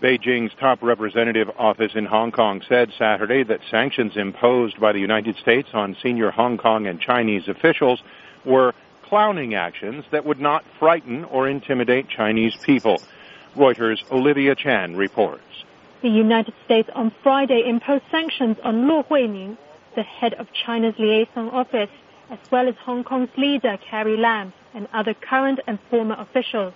Beijing's top representative office in Hong Kong said Saturday that sanctions imposed by the United States on senior Hong Kong and Chinese officials were clowning actions that would not frighten or intimidate Chinese people. Reuters' Olivia Chan reports. The United States on Friday imposed sanctions on Luo Huining, the head of China's liaison office, as well as Hong Kong's leader Carrie Lam and other current and former officials.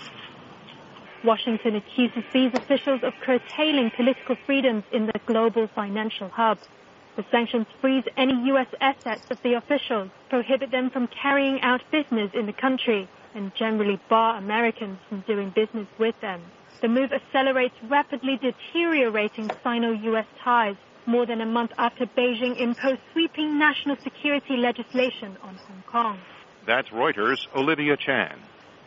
Washington accuses these officials of curtailing political freedoms in the global financial hub. The sanctions freeze any U.S. assets of the officials, prohibit them from carrying out business in the country, and generally bar Americans from doing business with them. The move accelerates rapidly deteriorating Sino-U.S. ties more than a month after Beijing imposed sweeping national security legislation on Hong Kong. That's Reuters' Olivia Chan.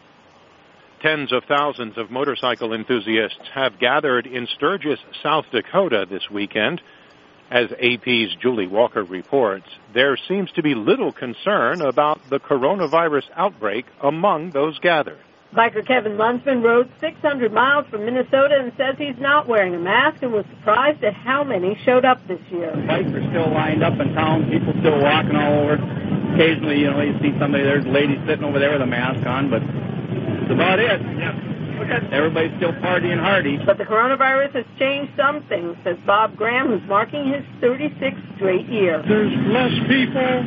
Tens of thousands of motorcycle enthusiasts have gathered in Sturgis, South Dakota this weekend. As AP's Julie Walker reports, there seems to be little concern about the coronavirus outbreak among those gathered. Biker Kevin Lunsman rode 600 miles from Minnesota and says he's not wearing a mask and was surprised at how many showed up this year. Bikes are still lined up in town, people still walking all over. Occasionally, you see somebody, there's a lady sitting over there with a mask on, but that's about it. Yeah. Everybody's still partying hardy. But the coronavirus has changed some things, says Bob Graham, who's marking his 36th straight year. There's less people.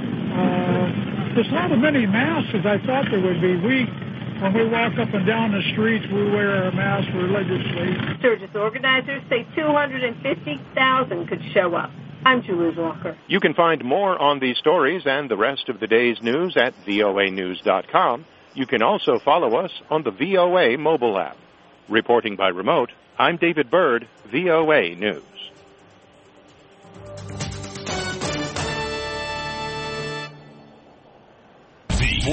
There's not as many masks as I thought there would be. When we walk up and down the streets, we wear our masks religiously. Sturgis organizers say 250,000 could show up. I'm Julie Walker. You can find more on these stories and the rest of the day's news at voanews.com. You can also follow us on the VOA mobile app. Reporting by remote, I'm David Bird, VOA News.